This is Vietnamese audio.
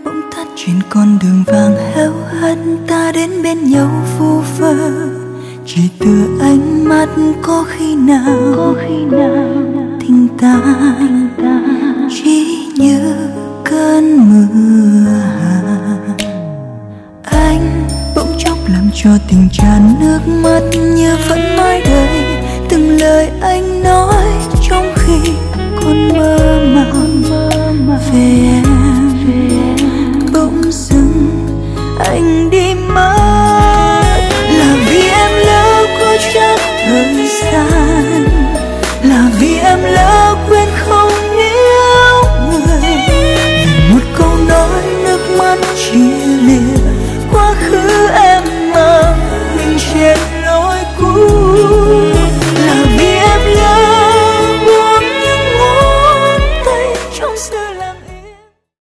bỗng tắt trên con đường vàng héo hắt, ta đến bên nhau vu vơ. Chỉ từ ánh mắt có khi nào tình ta chỉ như cơn mưa hạ. Anh bỗng chốc làm cho tình tràn nước mắt như vẫn mãi đây. Từng lời anh nói trong khi còn mơ màng về em, bỗng dưng anh đi mất. Là vì em lỡ có chắc thời gian, là vì em lỡ quên không yêu người. Vì một câu nói nước mắt chia